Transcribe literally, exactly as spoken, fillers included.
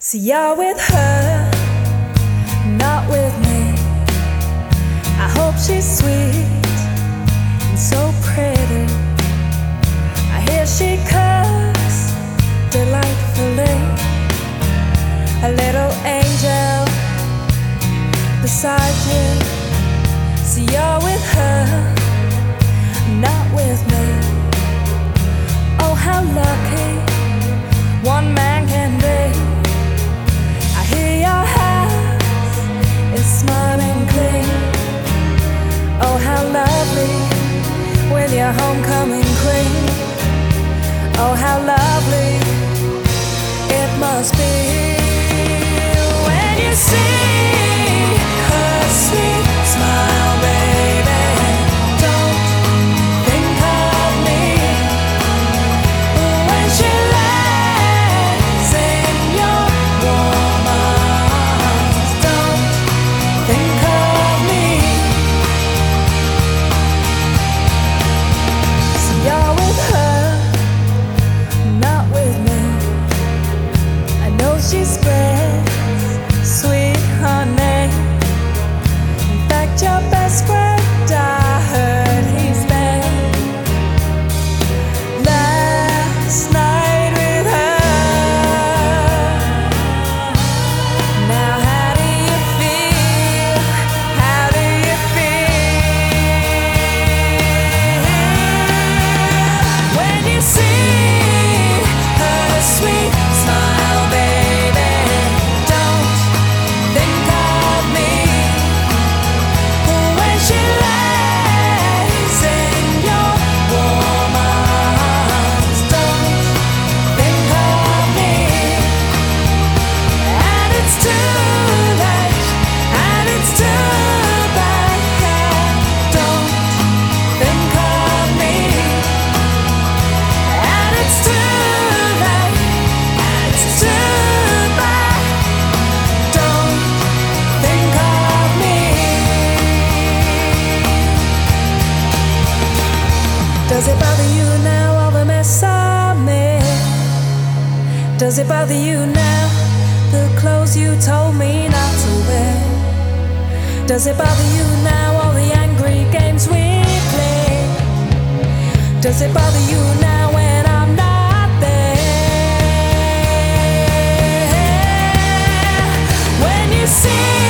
See, you're with her, not with me. I hope she's sweet and so pretty. I hear she cooks delightfully. A little angel beside you. See, you're with her, not with me. Oh, how lucky one man can be. I hear your house is smiling clean. Oh, how lovely with your homecoming queen. Oh, how lovely it must be when you see her sweet smile, baby. Don't think of me when she lays in your warm arms. Don't think of me. So you're with her, not with me. I know she spreads sweet honey. In fact, your best friend, I heard he's there last night with her. Now, how do you feel? How do you feel when you see her sweet smile, baby? Don't think of me when she lays in your warm arms. Don't think of me, and it's too late, and it's too bad. Don't think of me, and it's too late, and it's too bad. Don't think of me. Does it bother you now, all the mess I made? Does it bother you now, the clothes you told me not to wear? Does it bother you now, all the angry games we play? Does it bother you now when I'm not there? When you see